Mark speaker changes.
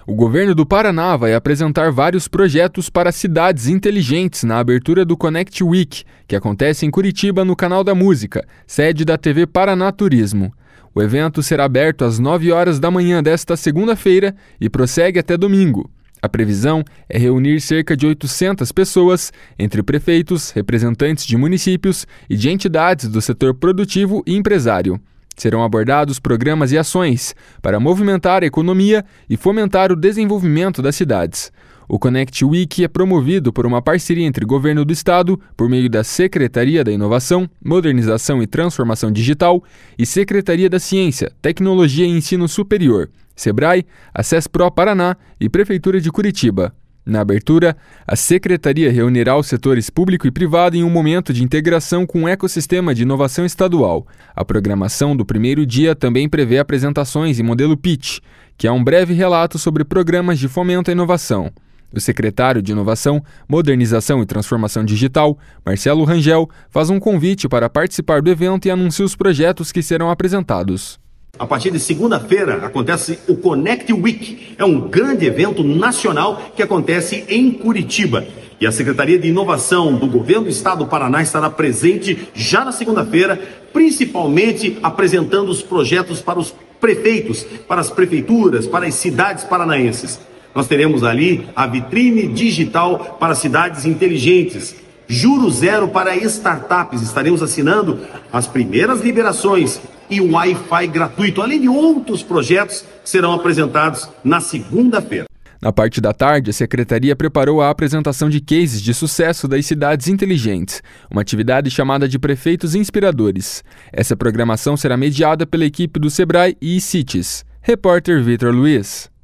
Speaker 1: O governo do Paraná vai apresentar vários projetos para cidades inteligentes na abertura do Connect Week, que acontece em Curitiba, no Canal da Música, sede da TV Paraná Turismo. O evento será aberto às 9 horas da manhã desta segunda-feira e prossegue até domingo. A previsão é reunir cerca de 800 pessoas, entre prefeitos, representantes de municípios e de entidades do setor produtivo e empresário. Serão abordados programas e ações para movimentar a economia e fomentar o desenvolvimento das cidades. O Connect Week é promovido por uma parceria entre o Governo do Estado, por meio da Secretaria da Inovação, Modernização e Transformação Digital, e Secretaria da Ciência, Tecnologia e Ensino Superior, Sebrae, Acespro Paraná e Prefeitura de Curitiba. Na abertura, a Secretaria reunirá os setores público e privado em um momento de integração com o ecossistema de inovação estadual. A programação do primeiro dia também prevê apresentações em modelo pitch, que é um breve relato sobre programas de fomento à inovação. O secretário de Inovação, Modernização e Transformação Digital, Marcelo Rangel, faz um convite para participar do evento e anuncia os projetos que serão apresentados.
Speaker 2: A partir de segunda-feira acontece o Connect Week, é um grande evento nacional que acontece em Curitiba. E a Secretaria de Inovação do Governo do Estado do Paraná estará presente já na segunda-feira, principalmente apresentando os projetos para os prefeitos, para as prefeituras, para as cidades paranaenses. Nós teremos ali a vitrine digital para cidades inteligentes, Juro Zero para startups, estaremos assinando as primeiras liberações e o Wi-Fi gratuito, além de outros projetos que serão apresentados na segunda-feira.
Speaker 1: Na parte da tarde, a Secretaria preparou a apresentação de cases de sucesso das cidades inteligentes, uma atividade chamada de Prefeitos Inspiradores. Essa programação será mediada pela equipe do Sebrae e Cities. Repórter Vitor Luiz.